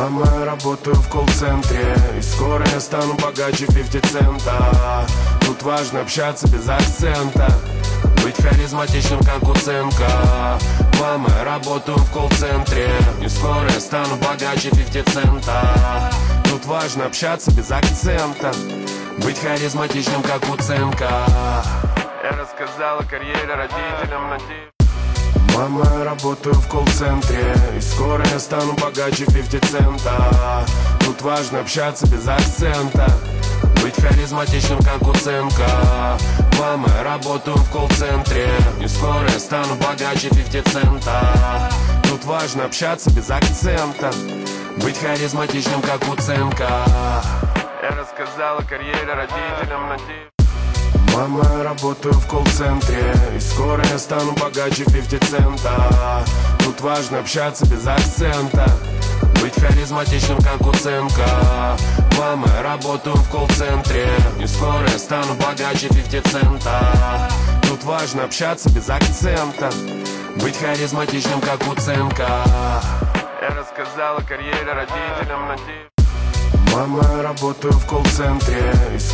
Мама, я работаю в колл-центре, и скоро я стану богаче 50 цента. Тут важно общаться без акцента, быть харизматичным, как Уценко. Мама, я работаю в колл-центре, и скоро я стану богаче 50 цента. Тут важно общаться без акцента, быть харизматичным, как Уценко. Я рассказал о карьере родителям, надеюсь. Мама, я работаю в колл-центре, и скоро я стану богаче 50 цента. Тут важно общаться без акцента, быть харизматичным, как Уценко. Мама, я работаю в колл-центре, и скоро я стану богаче 50 цента. Тут важно общаться без акцента, быть харизматичным, как Уценко. Я рассказал о карьере родителям, надеюсь. Мама, я работаю в колл-центре, и скоро я стану богаче 50 цента. Тут важно общаться без акцента, быть харизматичным, как Уценко. Мама, я работаю в колл-центре, и скоро я стану богаче 50 цента. Тут важно общаться без акцента, быть харизматичным, как Уценко. Я рассказал о карьере родителям, надеюсь. Мама, я работаю в колл-центре, и